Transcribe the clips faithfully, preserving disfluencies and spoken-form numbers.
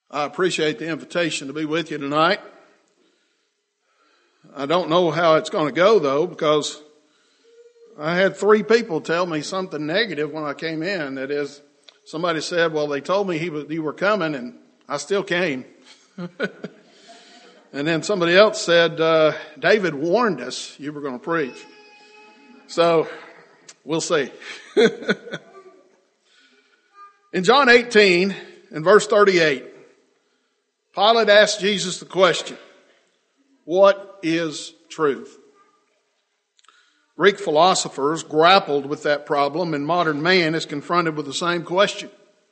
I appreciate the invitation to be with you tonight. I don't know how it's going to go, though, because I had three people tell me something negative when I came in. That is, somebody said, well, they told me he was, you were coming, and I still came. And then somebody else said, uh, David warned us you were going to preach. So, we'll see. In John eighteen, in verse thirty-eight, Pilate asked Jesus the question, what is truth? Greek philosophers grappled with that problem, and modern man is confronted with the same question.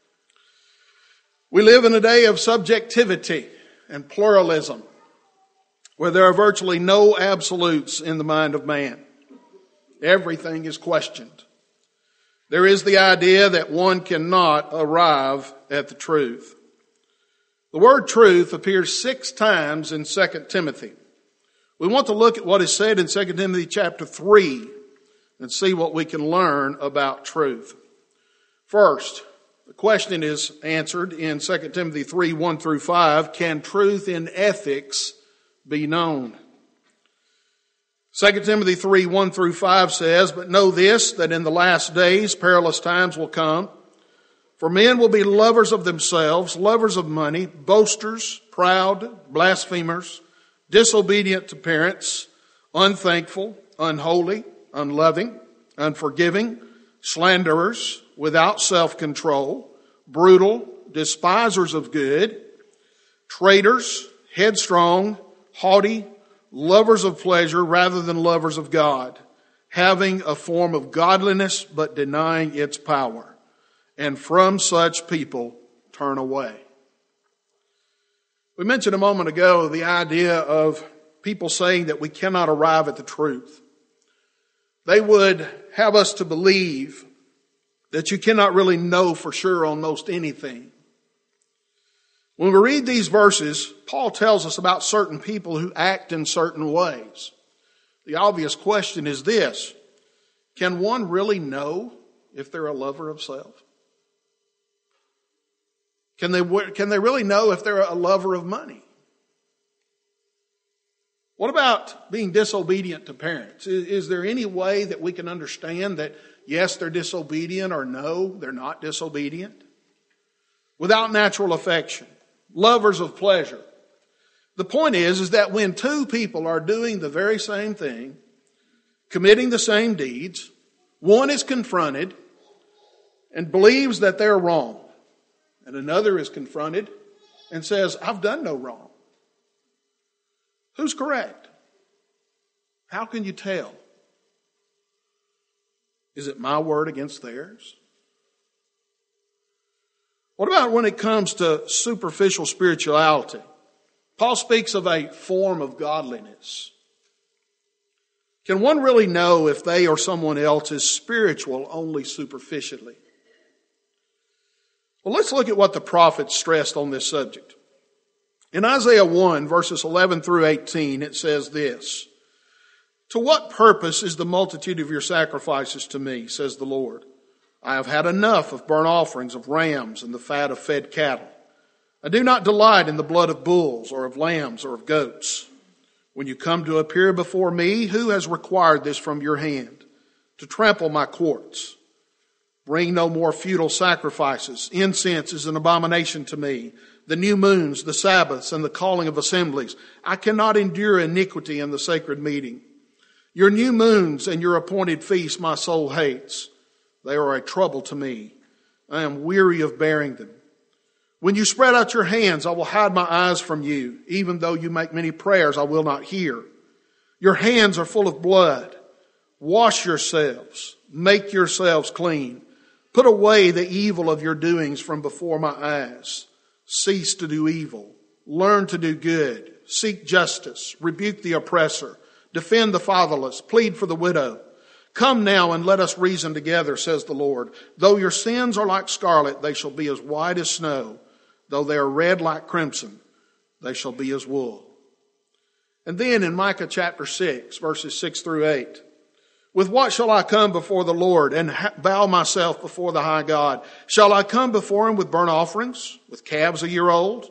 We live in a day of subjectivity and pluralism, where there are virtually no absolutes in the mind of man. Everything is questioned. There is the idea that one cannot arrive at the truth. The word truth appears six times in Second Timothy. We want to look at what is said in Second Timothy chapter three and see what we can learn about truth. First, the question is answered in Second Timothy three, one through five. Can truth in ethics be known? Second Timothy three, one through five says, but know this, that in the last days perilous times will come. For men will be lovers of themselves, lovers of money, boasters, proud, blasphemers, disobedient to parents, unthankful, unholy, unloving, unforgiving, slanderers, without self-control, brutal, despisers of good, traitors, headstrong, haughty, lovers of pleasure rather than lovers of God, having a form of godliness but denying its power. And from such people turn away. We mentioned a moment ago the idea of people saying that we cannot arrive at the truth. They would have us to believe that you cannot really know for sure on most anything. When we read these verses, Paul tells us about certain people who act in certain ways. The obvious question is this: can one really know if they're a lover of self? Can they, can they really know if they're a lover of money? What about being disobedient to parents? Is, is there any way that we can understand that, yes, they're disobedient, or no, they're not disobedient? Without natural affection, lovers of pleasure. The point is, is that when two people are doing the very same thing, committing the same deeds, one is confronted and believes that they're wrong, and another is confronted and says, I've done no wrong. Who's correct? How can you tell? Is it my word against theirs? What about when it comes to superficial spirituality? Paul speaks of a form of godliness. Can one really know if they or someone else is spiritual only superficially? Well, let's look at what the prophets stressed on this subject. In Isaiah one, verses eleven through eighteen, it says this: to what purpose is the multitude of your sacrifices to me, says the Lord? I have had enough of burnt offerings of rams and the fat of fed cattle. I do not delight in the blood of bulls or of lambs or of goats. When you come to appear before me, who has required this from your hand? To trample my courts. Bring no more futile sacrifices. Incense is an abomination to me. The new moons, the Sabbaths, and the calling of assemblies. I cannot endure iniquity in the sacred meeting. Your new moons and your appointed feasts my soul hates. They are a trouble to me. I am weary of bearing them. When you spread out your hands, I will hide my eyes from you. Even though you make many prayers, I will not hear. Your hands are full of blood. Wash yourselves. Make yourselves clean. Put away the evil of your doings from before my eyes. Cease to do evil. Learn to do good. Seek justice. Rebuke the oppressor. Defend the fatherless. Plead for the widow. Come now and let us reason together, says the Lord. Though your sins are like scarlet, they shall be as white as snow. Though they are red like crimson, they shall be as wool. And then in Micah chapter six, verses six through eight, with what shall I come before the Lord and bow myself before the high God? Shall I come before him with burnt offerings, with calves a year old?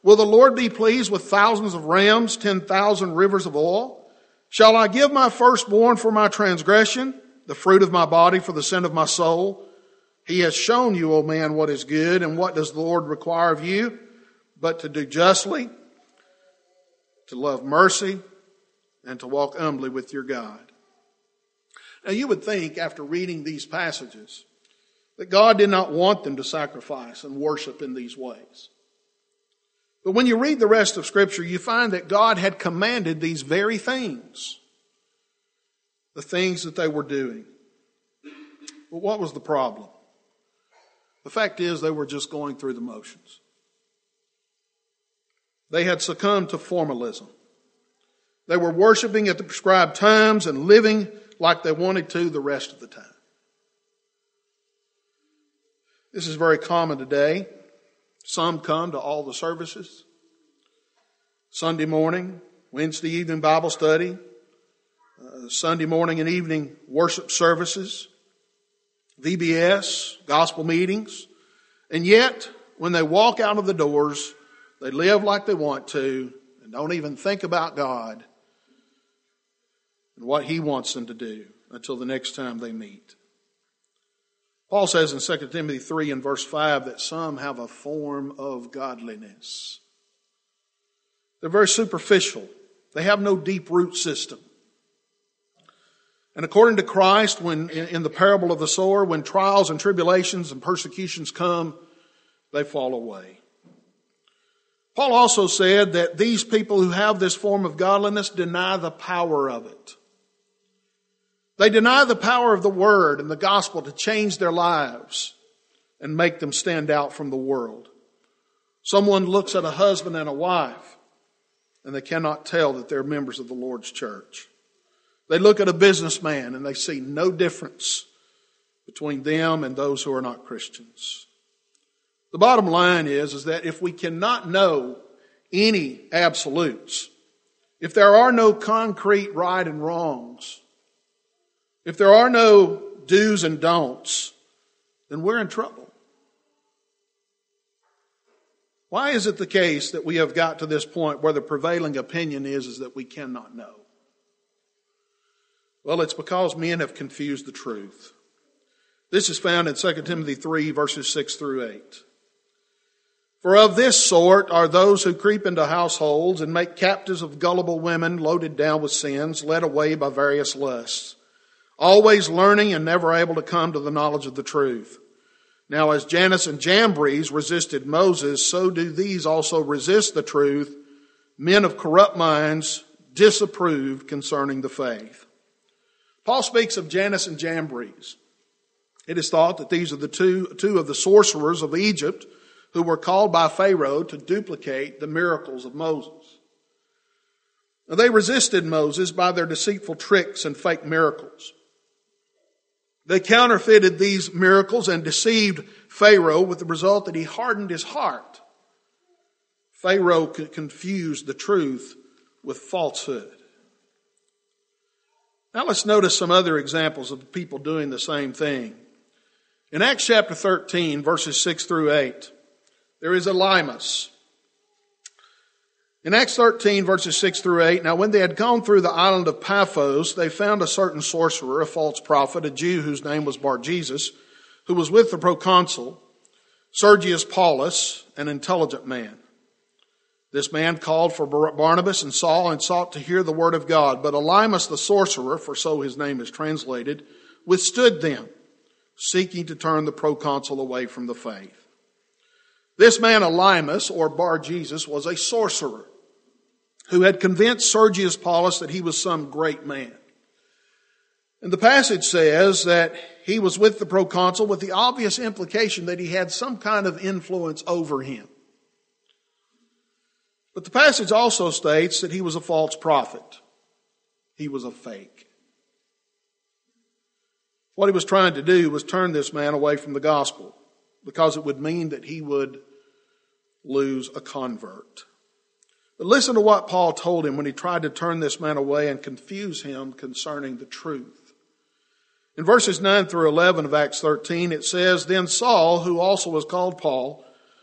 Will the Lord be pleased with thousands of rams, ten thousand rivers of oil? Shall I give my firstborn for my transgression, the fruit of my body for the sin of my soul? He has shown you, O man, what is good, and what does the Lord require of you? But to do justly, to love mercy, and to walk humbly with your God. Now you would think, after reading these passages, that God did not want them to sacrifice and worship in these ways. But when you read the rest of Scripture, you find that God had commanded these very things. The things that they were doing. But what was the problem? The fact is, they were just going through the motions. They had succumbed to formalism. They were worshiping at the prescribed times and living like they wanted to the rest of the time. This is very common today. Some come to all the services. Sunday morning, Wednesday evening Bible study, uh, Sunday morning and evening worship services, V B S, gospel meetings. And yet, when they walk out of the doors, they live like they want to and don't even think about God and what He wants them to do until the next time they meet. Paul says in Second Timothy three and verse five that some have a form of godliness. They're very superficial. They have no deep root system. And according to Christ, when in the parable of the sower, when trials and tribulations and persecutions come, they fall away. Paul also said that these people who have this form of godliness deny the power of it. They deny the power of the Word and the gospel to change their lives and make them stand out from the world. Someone looks at a husband and a wife and they cannot tell that they're members of the Lord's church. They look at a businessman and they see no difference between them and those who are not Christians. The bottom line is, is that if we cannot know any absolutes, if there are no concrete right and wrongs, if there are no do's and don'ts, then we're in trouble. Why is it the case that we have got to this point where the prevailing opinion is, is that we cannot know? Well, it's because men have confused the truth. This is found in Second Timothy three, verses six through eight. For of this sort are those who creep into households and make captives of gullible women loaded down with sins, led away by various lusts, always learning and never able to come to the knowledge of the truth. Now as Jannes and Jambres resisted Moses, so do these also resist the truth, men of corrupt minds, disapproved concerning the faith. Paul speaks of Jannes and Jambres. It is thought that these are the two, two of the sorcerers of Egypt who were called by Pharaoh to duplicate the miracles of Moses. Now, they resisted Moses by their deceitful tricks and fake miracles. They counterfeited these miracles and deceived Pharaoh with the result that he hardened his heart. Pharaoh confused the truth with falsehood. Now let's notice some other examples of people doing the same thing. In Acts chapter thirteen, verses six through eight, there is Elymas. In Acts thirteen, verses six through eight, now when they had gone through the island of Paphos, they found a certain sorcerer, a false prophet, a Jew whose name was Bar-Jesus, who was with the proconsul, Sergius Paulus, an intelligent man. This man called for Barnabas and Saul and sought to hear the word of God. But Elymas the sorcerer, for so his name is translated, withstood them, seeking to turn the proconsul away from the faith. This man Elymas, or Bar-Jesus, was a sorcerer who had convinced Sergius Paulus that he was some great man. And the passage says that he was with the proconsul with the obvious implication that he had some kind of influence over him. But the passage also states that he was a false prophet. He was a fake. What he was trying to do was turn this man away from the gospel, because it would mean that he would lose a convert. But listen to what Paul told him when he tried to turn this man away and confuse him concerning the truth. In verses nine through eleven of Acts thirteen, it says, Then Saul, who also was called Paul,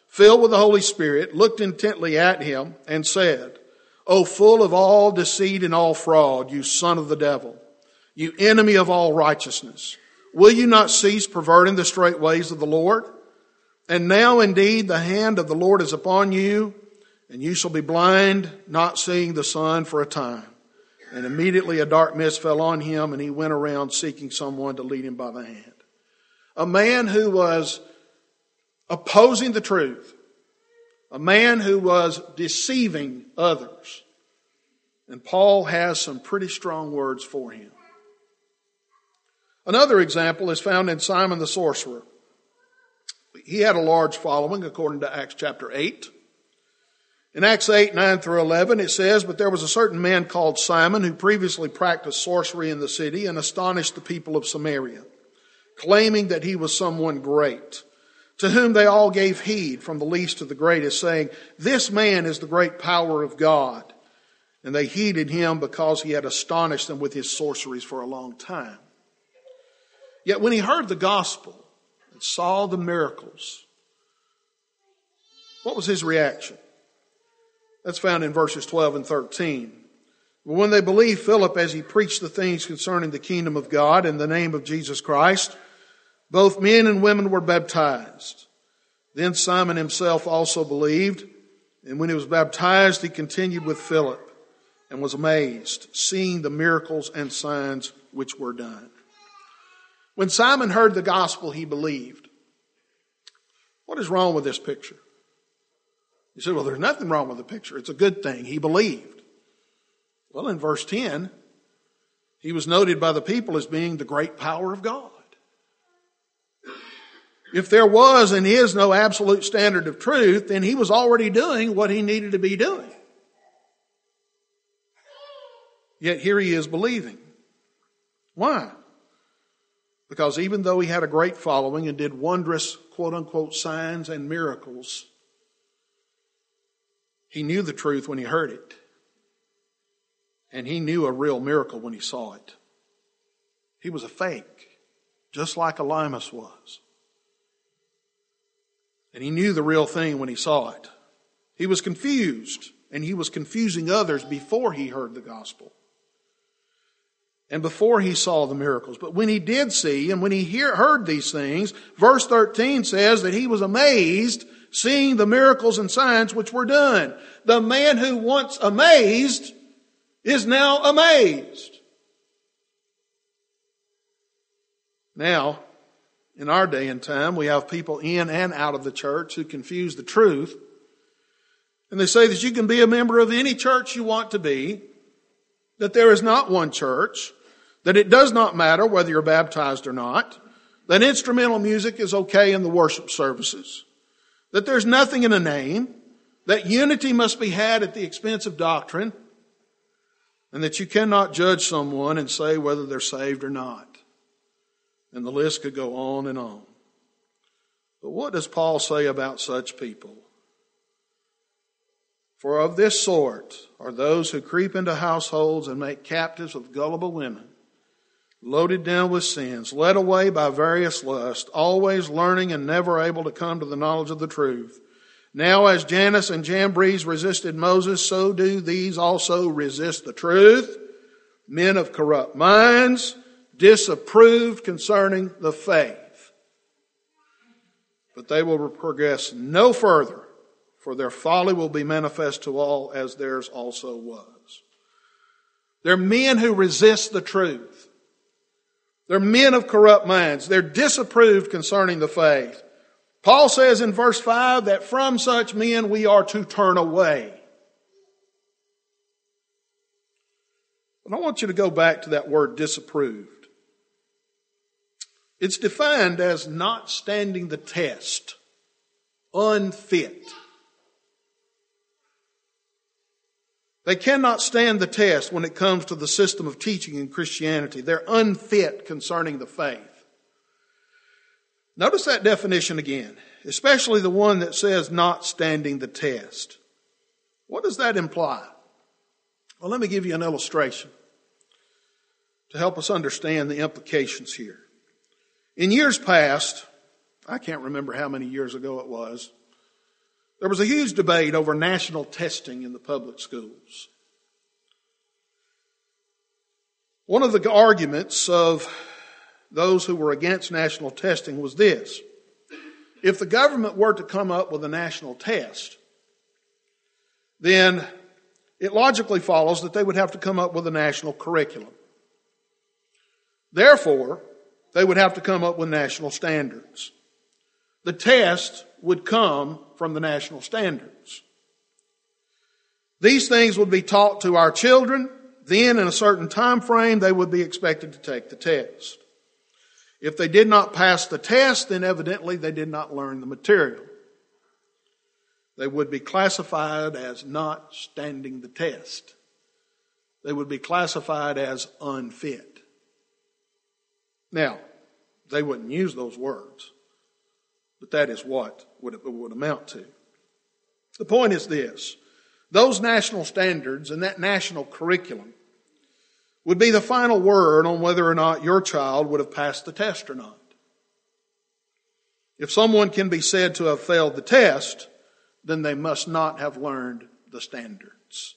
filled with the Holy Spirit, looked intently at him and said, O full of all deceit and all fraud, you son of the devil, you enemy of all righteousness, will you not cease perverting the straight ways of the Lord? And now indeed the hand of the Lord is upon you, and you shall be blind, not seeing the sun for a time. And immediately a dark mist fell on him, and he went around seeking someone to lead him by the hand. A man who was opposing the truth. A man who was deceiving others. And Paul has some pretty strong words for him. Another example is found in Simon the sorcerer. He had a large following according to Acts chapter eight. In Acts eight, nine through eleven, it says, But there was a certain man called Simon who previously practiced sorcery in the city and astonished the people of Samaria, claiming that he was someone great, to whom they all gave heed, from the least to the greatest, saying, This man is the great power of God. And they heeded him because he had astonished them with his sorceries for a long time. Yet when he heard the gospel and saw the miracles, what was his reaction? That's found in verses twelve and thirteen. But when they believed Philip as he preached the things concerning the kingdom of God in the name of Jesus Christ, both men and women were baptized. Then Simon himself also believed, and when he was baptized, he continued with Philip and was amazed, seeing the miracles and signs which were done. When Simon heard the gospel, he believed. What is wrong with this picture? You said, well, there's nothing wrong with the picture. It's a good thing. He believed. Well, in verse ten, he was noted by the people as being the great power of God. If there was and is no absolute standard of truth, then he was already doing what he needed to be doing. Yet here he is believing. Why? Because even though he had a great following and did wondrous, quote unquote, signs and miracles, he knew the truth when he heard it. And he knew a real miracle when he saw it. He was a fake, just like Elymas was. And he knew the real thing when he saw it. He was confused, and he was confusing others before he heard the gospel. And before he saw the miracles. But when he did see, and when he hear, heard these things, verse thirteen says that he was amazed, seeing the miracles and signs which were done. The man who once amazed is now amazed. Now, in our day and time, we have people in and out of the church who confuse the truth. And they say that you can be a member of any church you want to be, that there is not one church, that it does not matter whether you're baptized or not, that instrumental music is okay in the worship services, that there's nothing in a name, that unity must be had at the expense of doctrine, and that you cannot judge someone and say whether they're saved or not. And the list could go on and on. But what does Paul say about such people? For of this sort are those who creep into households and make captives of gullible women, loaded down with sins, led away by various lusts, always learning and never able to come to the knowledge of the truth. Now as Jannes and Jambres resisted Moses, so do these also resist the truth. Men of corrupt minds, disapproved concerning the faith. But they will progress no further, for their folly will be manifest to all, as theirs also was. They're men who resist the truth. They're men of corrupt minds. They're disapproved concerning the faith. Paul says in verse five that from such men we are to turn away. But I want you to go back to that word disapproved. It's defined as not standing the test, unfit. They cannot stand the test when it comes to the system of teaching in Christianity. They're unfit concerning the faith. Notice that definition again, especially the one that says not standing the test. What does that imply? Well, let me give you an illustration to help us understand the implications here. In years past, I can't remember how many years ago it was, There was a huge debate over national testing in the public schools. One of the arguments of those who were against national testing was this: if the government were to come up with a national test, then it logically follows that they would have to come up with a national curriculum. Therefore, they would have to come up with national standards. The test would come from the national standards. These things would be taught to our children. Then, in a certain time frame, they would be expected to take the test. If they did not pass the test, then evidently they did not learn the material. They would be classified as not standing the test. They would be classified as unfit. Now, they wouldn't use those words, but that is what it would amount to. The point is this: those national standards and that national curriculum would be the final word on whether or not your child would have passed the test or not. If someone can be said to have failed the test, then they must not have learned the standards.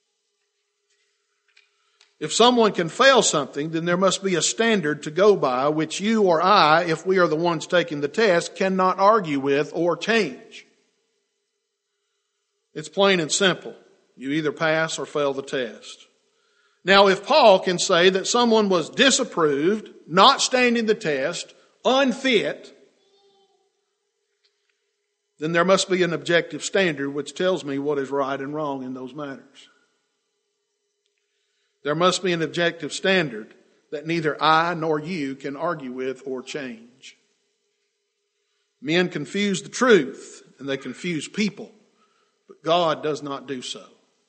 If someone can fail something, then there must be a standard to go by which you or I, if we are the ones taking the test, cannot argue with or change. It's plain and simple. You either pass or fail the test. Now, if Paul can say that someone was disapproved, not standing the test, unfit, then there must be an objective standard which tells me what is right and wrong in those matters. There must be an objective standard that neither I nor you can argue with or change. Men confuse the truth and they confuse people, but God does not do so.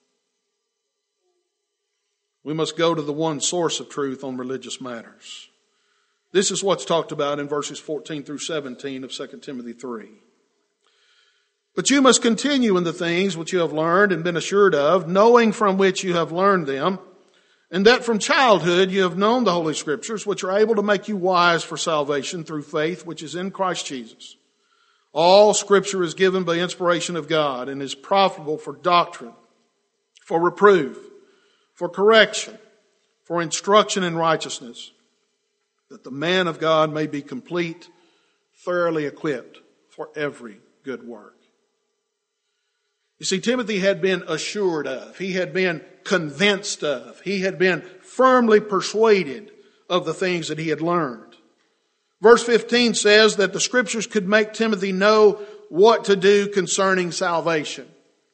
We must go to the one source of truth on religious matters. This is what's talked about in verses fourteen through seventeen of Second Timothy three. But you must continue in the things which you have learned and been assured of, knowing from which you have learned them, and that from childhood you have known the Holy Scriptures, which are able to make you wise for salvation through faith which is in Christ Jesus. All Scripture is given by inspiration of God and is profitable for doctrine, for reproof, for correction, for instruction in righteousness, that the man of God may be complete, thoroughly equipped for every good work. You see, Timothy had been assured of, he had been convinced of, he had been firmly persuaded of the things that he had learned. Verse fifteen says that the Scriptures could make Timothy know what to do concerning salvation.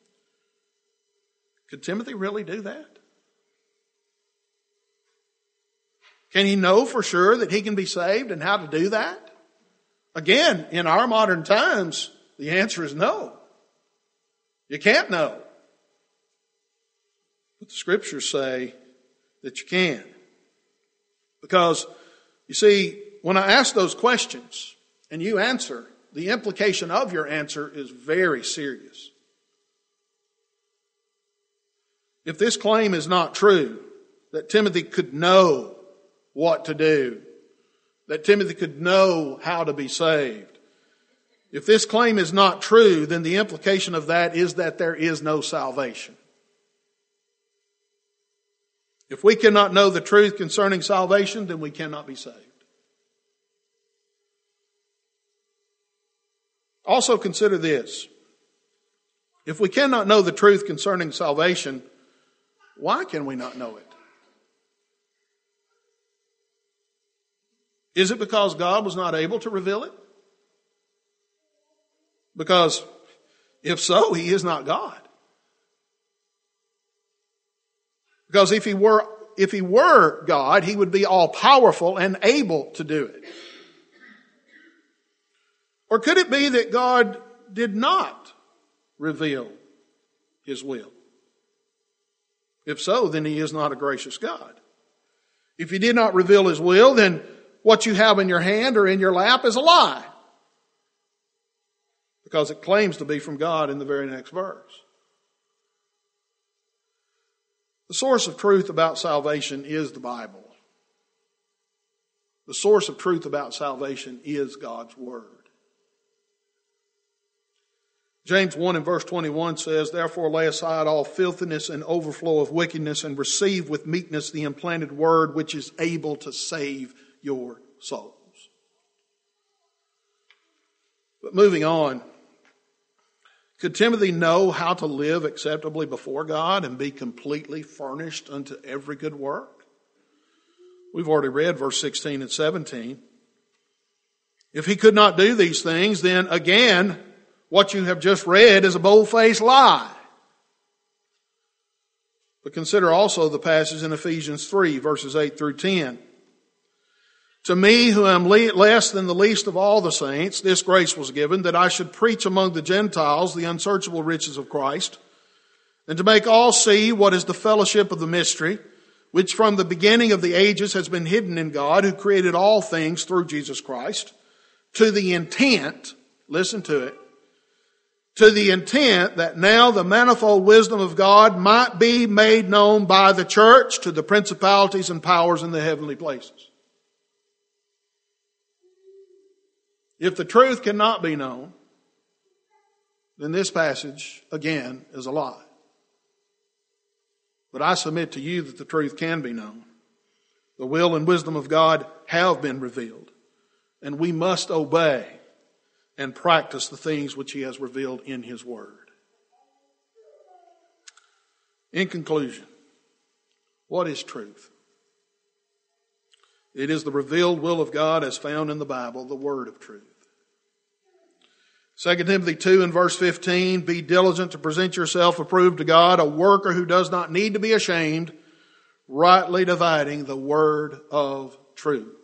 Could Timothy really do that? Can he know for sure that he can be saved and how to do that? Again, in our modern times, the answer is no. You can't know. But the Scriptures say that you can. Because, you see, when I ask those questions and you answer, the implication of your answer is very serious. If this claim is not true, that Timothy could know what to do, that Timothy could know how to be saved, if this claim is not true, then the implication of that is that there is no salvation. If we cannot know the truth concerning salvation, then we cannot be saved. Also consider this. If we cannot know the truth concerning salvation, why can we not know it? Is it because God was not able to reveal it? Because if so, He is not God. Because if He were, if He were God, He would be all powerful and able to do it. Or could it be that God did not reveal His will? If so, then He is not a gracious God. If He did not reveal His will, then what you have in your hand or in your lap is a lie. Because it claims to be from God in the very next verse. The source of truth about salvation is the Bible. The source of truth about salvation is God's Word. James one and verse twenty-one says, "Therefore lay aside all filthiness and overflow of wickedness, and receive with meekness the implanted word, which is able to save your souls." But moving on, could Timothy know how to live acceptably before God and be completely furnished unto every good work? We've already read verse sixteen and seventeen. If he could not do these things, then again, what you have just read is a bold-faced lie. But consider also the passage in Ephesians three, verses eight through ten. "To me, who am le- less than the least of all the saints, this grace was given, that I should preach among the Gentiles the unsearchable riches of Christ, and to make all see what is the fellowship of the mystery, which from the beginning of the ages has been hidden in God, who created all things through Jesus Christ, to the intent," listen to it, "to the intent that now the manifold wisdom of God might be made known by the church to the principalities and powers in the heavenly places." If the truth cannot be known, then this passage, again, is a lie. But I submit to you that the truth can be known. The will and wisdom of God have been revealed, and we must obey and practice the things which He has revealed in His Word. In conclusion, what is truth? It is the revealed will of God as found in the Bible, the Word of truth. Second Timothy two and verse fifteen, "Be diligent to present yourself approved to God, a worker who does not need to be ashamed, rightly dividing the word of truth."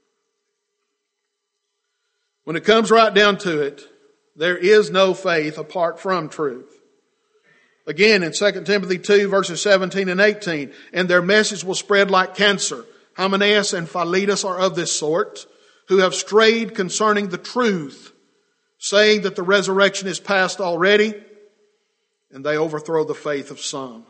When it comes right down to it, there is no faith apart from truth. Again, in Second Timothy two, verses seventeen and eighteen, "And their message will spread like cancer. Hymenaeus and Philetus are of this sort, who have strayed concerning the truth, saying that the resurrection is past already, and they overthrow the faith of some."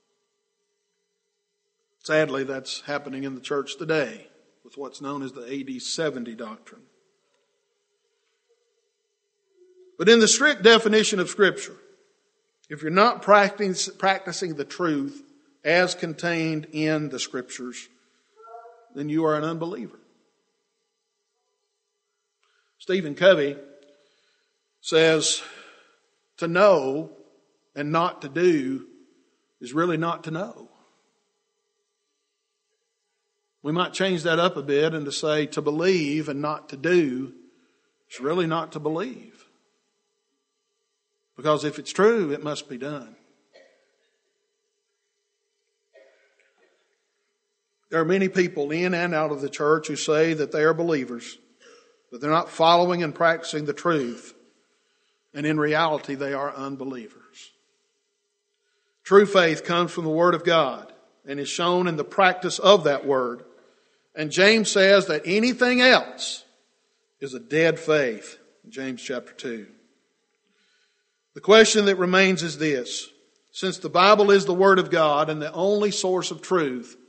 Sadly, that's happening in the church today with what's known as the A D seventy doctrine. But in the strict definition of Scripture, if you're not practicing the truth as contained in the Scriptures, then you are an unbeliever. Stephen Covey says, to know and not to do is really not to know. We might change that up a bit and to say to believe and not to do is really not to believe. Because if it's true, it must be done. There are many people in and out of the church who say that they are believers, but they're not following and practicing the truth. And in reality, they are unbelievers. True faith comes from the Word of God and is shown in the practice of that Word. And James says that anything else is a dead faith. In James chapter two. The question that remains is this: since the Bible is the Word of God and the only source of truth,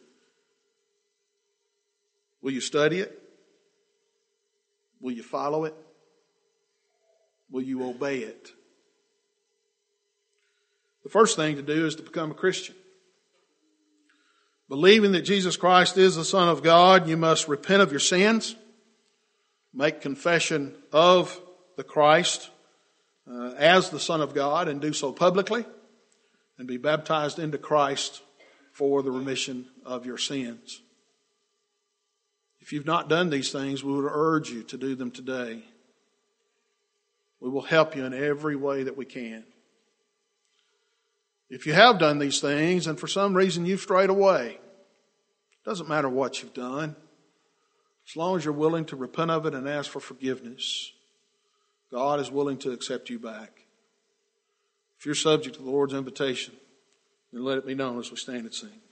will you study it? Will you follow it? Will you obey it? The first thing to do is to become a Christian. Believing that Jesus Christ is the Son of God, you must repent of your sins, make confession of the Christ uh, as the Son of God, and do so publicly, and be baptized into Christ for the remission of your sins. If you've not done these things, we would urge you to do them today. We will help you in every way that we can. If you have done these things and for some reason you've strayed away, it doesn't matter what you've done. As long as you're willing to repent of it and ask for forgiveness, God is willing to accept you back. If you're subject to the Lord's invitation, then let it be known as we stand and sing.